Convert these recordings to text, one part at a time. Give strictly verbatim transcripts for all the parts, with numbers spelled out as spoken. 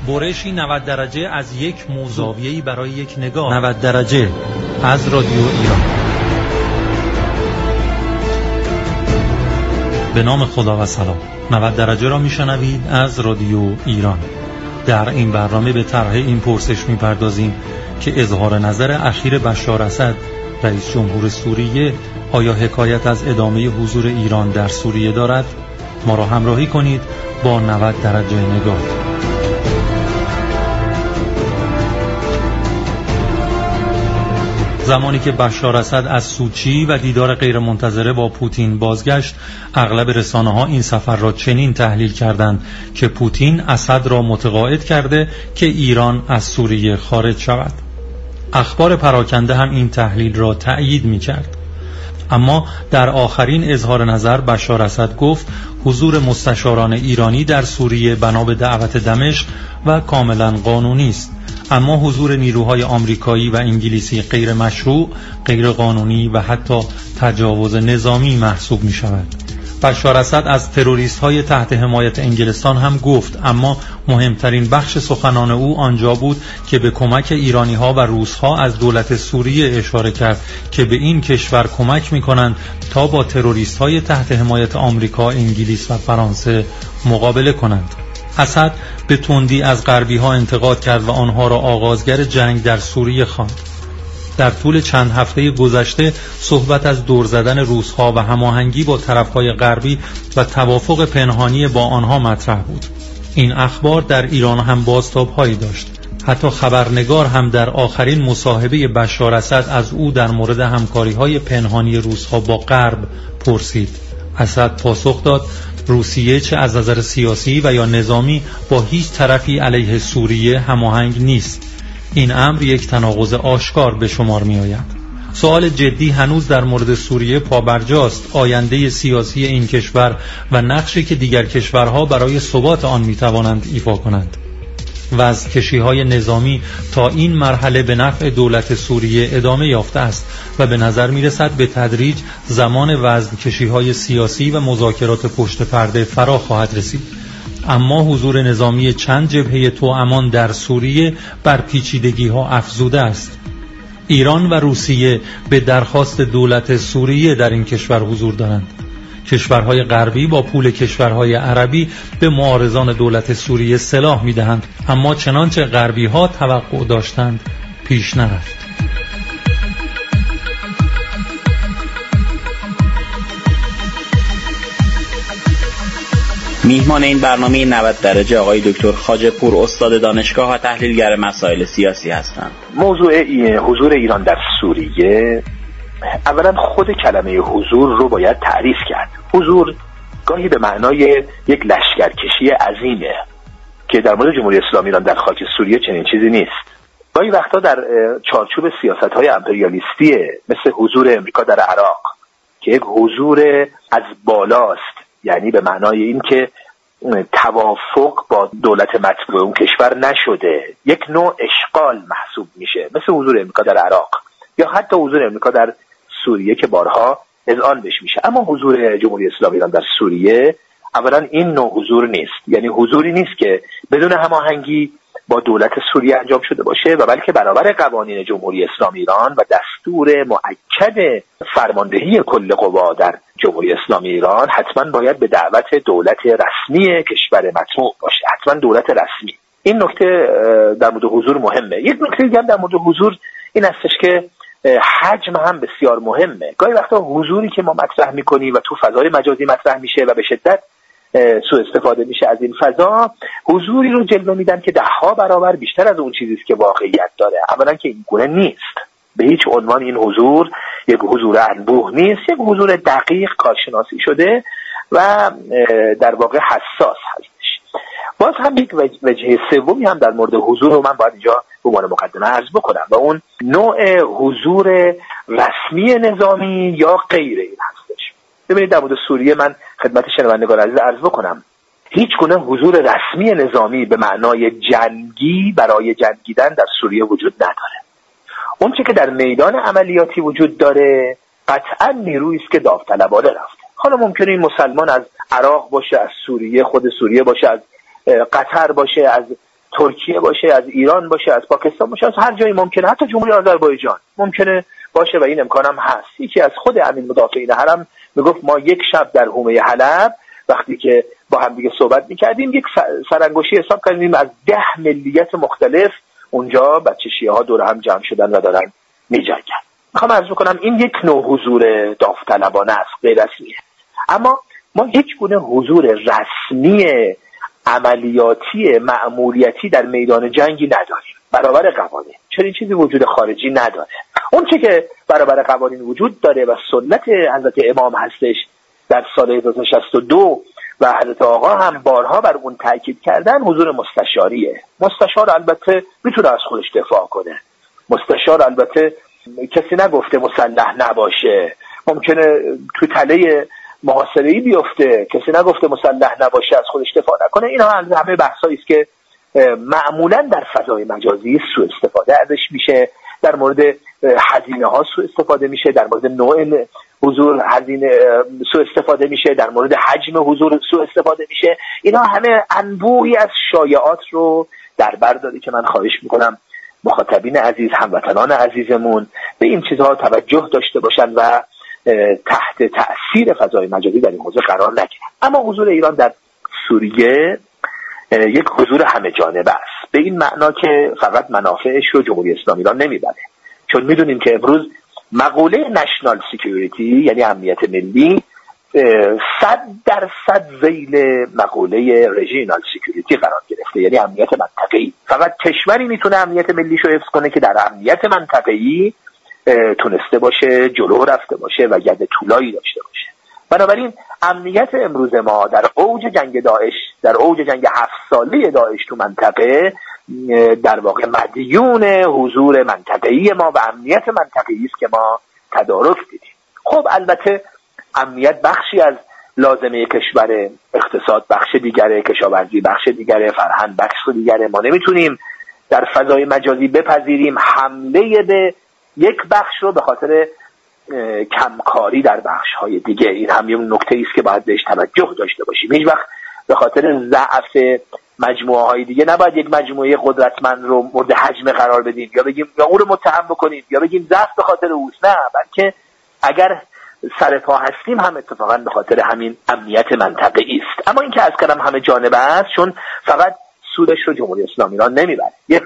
برشی نود درجه از یک موضوعیه‌ای برای یک نگاه. نود درجه از رادیو ایران. به نام خدا و سلام. نود درجه را میشنوید از رادیو ایران. در این برنامه به طرح این پرسش میپردازیم که اظهار نظر اخیر بشار اسد رئیس جمهور سوریه آیا حکایت از ادامه حضور ایران در سوریه دارد؟ ما را همراهی کنید با نود درجه نگاه. زمانی که بشار اسد از سوچی و دیدار غیرمنتظره با پوتین بازگشت، اغلب رسانه‌ها این سفر را چنین تحلیل کردند که پوتین اسد را متقاعد کرده که ایران از سوریه خارج شود. اخبار پراکنده هم این تحلیل را تأیید می‌کرد. اما در آخرین اظهار نظر بشار اسد گفت حضور مستشاران ایرانی در سوریه بنا به دعوت دمشق و کاملا قانونی است، اما حضور نیروهای آمریکایی و انگلیسی غیر مشروع، غیر قانونی و حتی تجاوز نظامی محسوب می شود. بشار اسد از تروریست های تحت حمایت انگلستان هم گفت، اما مهمترین بخش سخنان او آنجا بود که به کمک ایرانی ها و روس ها از دولت سوریه اشاره کرد که به این کشور کمک می کنند تا با تروریست های تحت حمایت آمریکا، انگلیس و فرانسه مقابله کنند. اسد به تندی از غربی ها انتقاد کرد و آنها را آغازگر جنگ در سوریه خواند. در طول چند هفته گذشته صحبت از دور زدن روس‌ها و هماهنگی با طرف‌های غربی و توافق پنهانی با آنها مطرح بود. این اخبار در ایران هم بازتاب‌هایی داشت. حتی خبرنگار هم در آخرین مصاحبه بشار اسد از او در مورد همکاری‌های پنهانی روس‌ها با غرب پرسید. اسد پاسخ داد روسیه چه از نظر سیاسی و یا نظامی با هیچ طرفی علیه سوریه هماهنگ نیست. این امر یک تناقض آشکار به شمار می آید. سوال جدی هنوز در مورد سوریه پابرجاست: آینده سیاسی این کشور و نقشی که دیگر کشورها برای ثبات آن می توانند ایفا کنند. وزن‌کشی‌های نظامی تا این مرحله به نفع دولت سوریه ادامه یافته است و به نظر می‌رسد به تدریج زمان وزن‌کشی‌های سیاسی و مذاکرات پشت پرده فرا خواهد رسید. اما حضور نظامی چند جبهه توامان در سوریه بر پیچیدگی‌ها افزوده است. ایران و روسیه به درخواست دولت سوریه در این کشور حضور دارند. کشورهای غربی با پول کشورهای عربی به معارضان دولت سوریه سلاح می‌دهند، اما چنانچه غربی‌ها توقع داشتند پیش نرفت. میهمان این برنامه نود درجه آقای دکتر خواجه‌پور، استاد دانشگاه و تحلیلگر مسائل سیاسی هستند. موضوع حضور ایران در سوریه، اولا خود کلمه حضور رو باید تعریف کرد. حضور گاهی به معنای یک لشکرکشی عظیمه که در مورد جمهوری اسلامی ایران در خاک سوریه چنین چیزی نیست. گاهی وقتا در چارچوب سیاست‌های امپریالیستی مثل حضور امریکا در عراق که یک حضور از بالاست، یعنی به معنای این که توافق با دولت مطبوع اون کشور نشده، یک نوع اشغال محسوب میشه، مثل حضور امریکا در عراق یا حتی حضور امریکا در سوریه که بارها اذعان بهش میشه. اما حضور جمهوری اسلامی ایران در سوریه اولا این نوع حضور نیست، یعنی حضوری نیست که بدون هماهنگی با دولت سوریه انجام شده باشه و بلکه برابر قوانین جمهوری اسلامی ایران و دستور مؤکد فرماندهی کل قوا در جمهوری اسلامی ایران حتما باید به دعوت دولت رسمی کشور مطبوع باشه، حتما دولت رسمی. این نکته در مورد حضور مهمه. یک نکته دیگه در مورد حضور این هستش که حجم هم بسیار مهمه. گاهی وقتا حضوری که ما مطرح میکنیم و تو فضای مجازی مطرح میشه و به شدت سوء استفاده میشه از این فضا، حضوری رو جلوه میدن که ده ها برابر بیشتر از اون چیزی است که واقعیت داره. اولا که این گونه نیست، به هیچ عنوان این حضور یک حضور انبوه نیست، یک حضور دقیق کارشناسی شده و در واقع حساس هستش. باز هم یک وجه سومی هم در مورد حضور رو من باید اینجا به عنوان مقدمه عرض بکنم و اون نوع حضور رسمی نظامی یا غیر این هستش. ببینید در مورد سوریه من خدمت شنوندگان عزیز عرض بکنم، هیچ گونه حضور رسمی نظامی به معنای جنگی برای جنگیدن در سوریه وجود نداره. اون چه که در میدان عملیاتی وجود داره قطعا نیرویی است که داوطلبانه رفته. حالا ممکنه این مسلمان از عراق باشه، از سوریه، خود سوریه باشه، از قطر باشه، از ترکیه باشه، از ایران باشه، از پاکستان باشه، از هر جایی ممکنه، حتی جمهوری آذربایجان ممکنه باشه و این امکان هم هست. یکی از خود امین مدافعین حرم میگفت ما یک شب در حومه حلب وقتی که با هم دیگه صحبت میکردیم یک سرانگشتی حساب کردیم از ده ملیت مختلف اونجا بچه شیعه ها دور هم جمع شدن و دارن میجنگن. میخوام عرض بکنم این یک نوع حضور داوطلبانه است، غیر رسمیه. اما ما یک گونه حضور رسمی عملیاتی مأموریتی در میدان جنگی نداریم برابر قوانین. چنین چیزی وجود خارجی نداره. اون چه که برابر قوانین وجود داره و سنت حضرت امام هستش در سال هزار و سیصد و شصت و دو و حضرت آقا هم بارها بر اون تاکید کردن حضور مستشاریه. مستشار البته میتونه از خودش دفاع کنه. مستشار البته کسی نگفته مسلح نباشه، ممکنه تو تله محاصره‌ای بیفته، کسی نگفته مسلح نباشه از خودش دفاع نکنه. اینا همه بحثایی است که معمولا در فضای مجازی سوء استفاده ازش میشه. در مورد هزینه ها سوء استفاده میشه، در مورد نوع حضور هزینه سوء استفاده میشه، در مورد حجم حضور سوء استفاده میشه. اینا همه انبوهی از شایعات رو در بر داره که من خواهش میکنم مخاطبین عزیز، هموطنان عزیزمون به این چیزها توجه داشته باشن و تحت تأثیر فضای مجازی در این حوزه قرار نگیرن. اما حضور ایران در سوریه یک حضور همه جانبه است، به این معنا که فقط منافعش رو جمهوری اسلامی ایران نمیبره. چون میدونیم که امروز مقوله نشنال سکیوریتی یعنی امنیت ملی صد درصد ذیل مقوله رژینال سکیوریتی قرار گرفته، یعنی امنیت منطقه‌ای. فقط کشوری میتونه امنیت ملیش رو حفظ کنه که در امنیت منطقه‌ای تونسته باشه جلو رفته باشه و ید طولایی داشته باشه. بنابراین امنیت امروز ما در اوج جنگ داعش، در اوج جنگ هفت ساله داعش تو منطقه، در واقع مدیون حضور منطقه‌ای ما و امنیت منطقه‌ای است که ما تدارک دیدیم. خب البته امنیت بخشی از لازمه کشور، اقتصاد بخش دیگره، کشاورزی بخش دیگره، فرهنگ بخش دیگره. ما نمیتونیم در فضای مجازی بپذیریم حمله به یک بخش رو به خاطر کمکاری در بخش‌های دیگه. این هم یک نکته است که باید بهش توجه داشته باشیم. هیچ وقت به خاطر ضعف مجموعه‌های دیگه نباید یک مجموعه قدرتمند رو مورد هجمه قرار بدیم یا بگیم یا اون رو متهم بکنیم یا بگیم ضعف به خاطر اوست. نه، بلکه اگر سر پا هستیم هم اتفاقا به خاطر همین امنیت منطقه‌ای است. اما این که از کلام همه جانبه است، چون فقط سودش رو جمهوری اسلامی ایران نمیبره. یک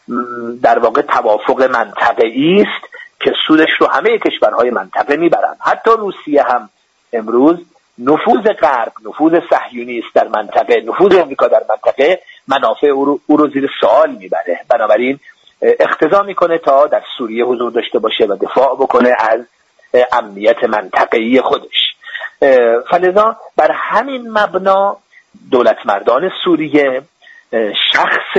در واقع توافق منطقه‌ای است که سودش رو همه کشورهای منطقه میبرن. حتی روسیه هم امروز نفوذ غرب، نفوذ صهیونیست در منطقه، نفوذ آمریکا در منطقه منافع او رو, او رو زیر سوال میبره. بنابراین اقتضا میکنه تا در سوریه حضور داشته باشه و دفاع بکنه از امنیت منطقه‌ای خودش. فلذا بر همین مبنا دولت مردان سوریه شخص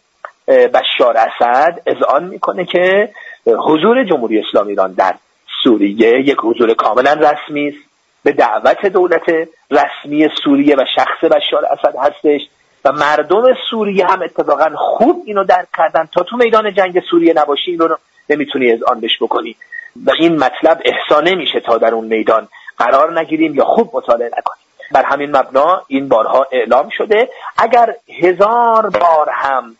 بشار اسد اذعان میکنه که حضور جمهوری اسلامی ایران در سوریه یک حضور کاملا رسمی است، به دعوت دولت رسمی سوریه و شخص بشار اسد هستش و مردم سوریه هم اتفاقا خوب اینو درک کردن. تا تو میدان جنگ سوریه نباشی این رو نمیتونی اذعان بش بکنی و این مطلب احسا نمیشه تا در اون میدان قرار نگیریم یا خوب مطالعه نکنیم. بر همین مبنا این بارها اعلام شده. اگر هزار بار هم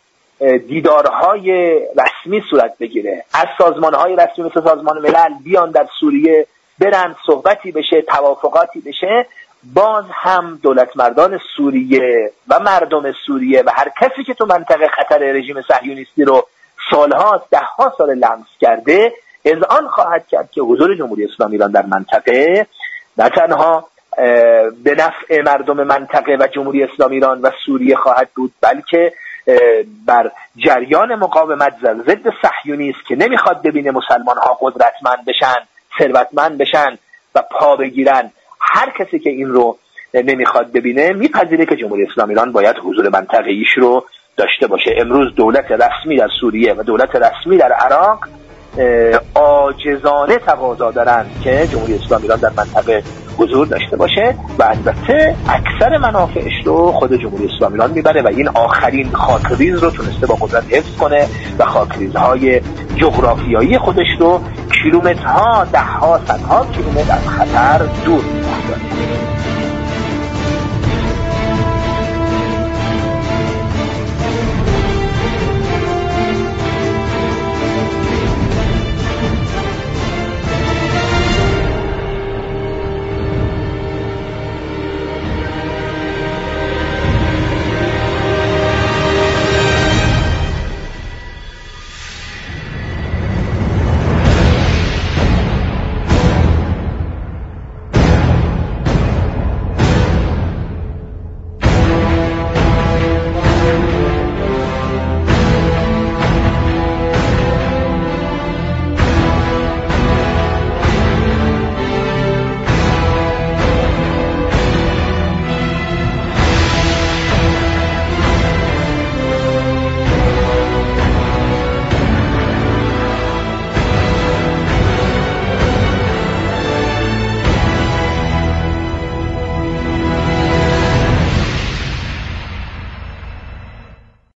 دیدارهای رسمی صورت بگیره، از سازمانهای رسمی مثل سازمان ملل بیان در سوریه برن، صحبتی بشه، توافقاتی بشه، باز هم دولت مردان سوریه و مردم سوریه و هر کسی که تو منطقه خطر رژیم صهیونیستی رو سالها، ده ها سال لمس کرده اذعان خواهد کرد که حضور جمهوری اسلامی ایران در منطقه نه تنها به نفع مردم منطقه و جمهوری اسلامی ایران و سوریه خواهد بود، بلکه بر جریان مقاومت ضد صهیونیسم که نمیخواد ببینه مسلمان ها قدرتمند بشن، ثروتمند بشن و پا بگیرن. هر کسی که این رو نمیخواد ببینه میپذیره که جمهوری اسلامی ایران باید حضور منطقه‌ایش رو داشته باشه. امروز دولت رسمی در سوریه و دولت رسمی در عراق عاجزانه تقاضا دارند که جمهوری اسلامی ایران در منطقه حضور داشته باشه و البته اکثر منافعش رو خود جمهوری اسلامی ایران میبره و این آخرین خاکریز رو تونسته با قدرت حفظ کنه و خاکریزهای جغرافیایی خودش رو کیلومترها، ده ها، صدها کیلومتر از خطر دور می‌داره.